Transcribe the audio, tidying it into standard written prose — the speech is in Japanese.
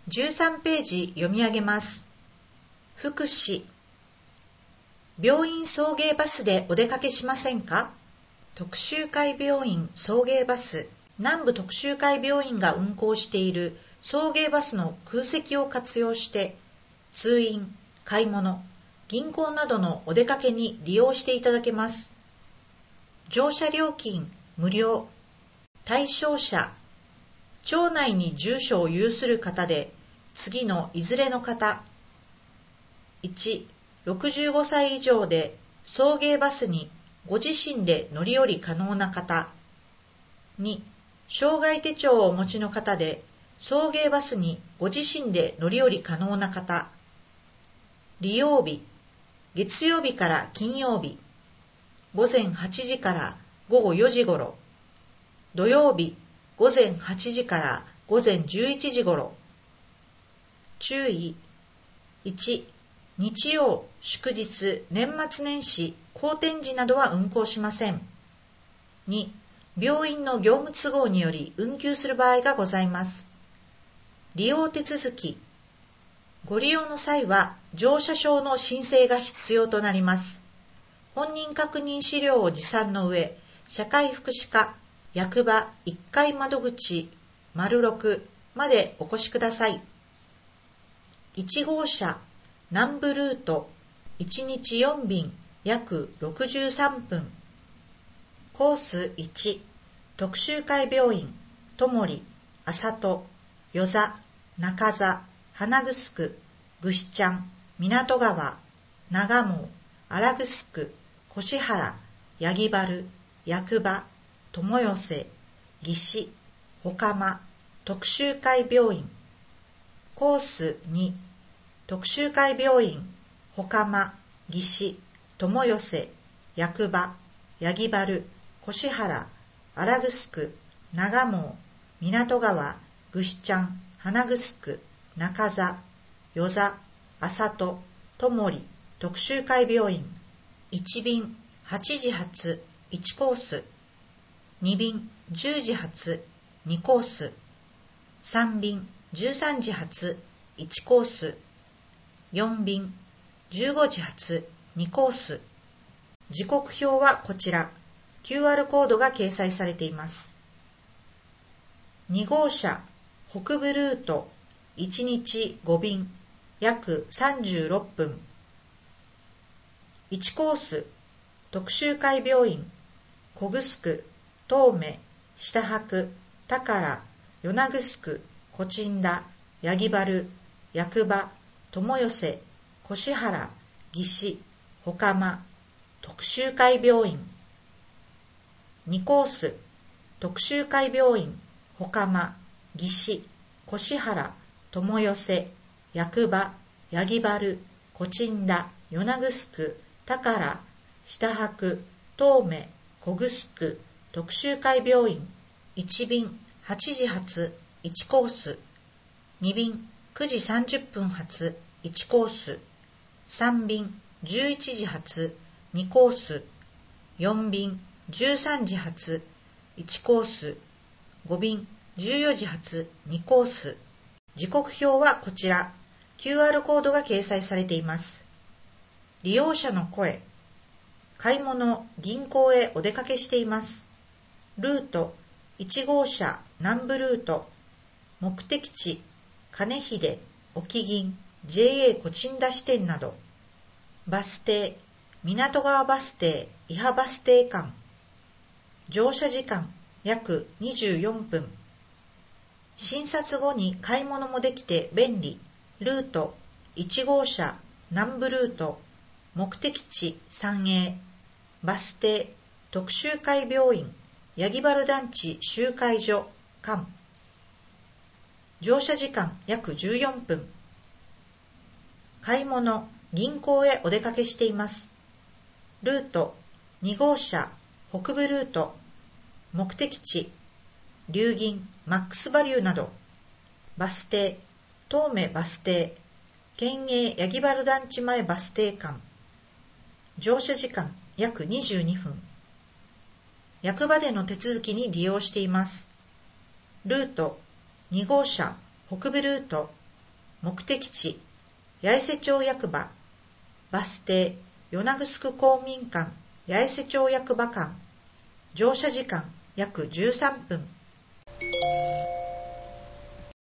13ページ読み上げます。福祉。病院送迎バスでお出かけしませんか？徳洲会病院送迎バス、南部徳洲会病院が運行している送迎バスの空席を活用して、通院、買い物、銀行などのお出かけに利用していただけます。乗車料金無料。対象者、町内に住所を有する方で、次のいずれの方。1、65歳以上で送迎バスにご自身で乗り降り可能な方。2、障害手帳をお持ちの方で送迎バスにご自身で乗り降り可能な方。利用日、月曜日から金曜日、午前8時から午後4時頃、土曜日、午前8時から午前11時頃。注意。1、日曜、祝日、年末年始、好天時などは運行しません。2、病院の業務都合により運休する場合がございます。利用手続き。ご利用の際は乗車証の申請が必要となります。本人確認資料を持参の上、社会福祉課、役場1階窓口 ⑥ までお越しください。1号車、南部ルート、1日4便、約63分。コース1、徳洲会病院、ともり、あさと、与座、中座、花城、ぐしちゃん、港川、長毛、荒城、越原、八木原、役場、友寄、義士、ほかま、徳洲会病院。コース2、徳洲会病院、ほかま、義士、友寄、役場、八木原、越原、荒城、長毛、港川、ぐしちゃん、花城、中座、与座、あさと、ともり、徳洲会病院。1便8時発1コース、2便10時発2コース、3便13時発1コース、4便15時発2コース。時刻表はこちら。QR コードが掲載されています。2号車、北部ルート、1日5便、約36分。1コース、徳洲会病院、小城、東目、下白、宝、与那城、小鎮田、八木原、役場、友寄、越原、義士、ほかま、徳洲会病院。2コース、徳洲会病院、ほかま、義士、越原、友寄、役場、八木原、小鎮田、与那城、宝、下白、東目、小城、徳洲会病院。1便8時発1コース、2便9時30分発1コース、3便11時発2コース、4便13時発1コース、5便14時発2コース。時刻表はこちら。QR コードが掲載されています。利用者の声。買い物、銀行へお出かけしています。ルート、1号車、南部ルート。目的地、金秀、沖銀、JA 小鎮田支店など。バス停、港川バス停、伊波バス停間。乗車時間、約24分。診察後に買い物もできて便利。ルート、1号車、南部ルート。目的地、三栄。バス停、徳洲会病院、八木原団地集会所間。乗車時間約14分。買い物、銀行へお出かけしています。ルート、2号車、北部ルート。目的地、龍銀、マックスバリューなど。バス停、東目バス停、県営八木原団地前バス停間。乗車時間約22分。役場での手続きに利用しています。ルート、2号車、北部ルート。 目的地八重瀬町役場、バス停与那城公民館八重瀬町役場間、乗車時間約13分。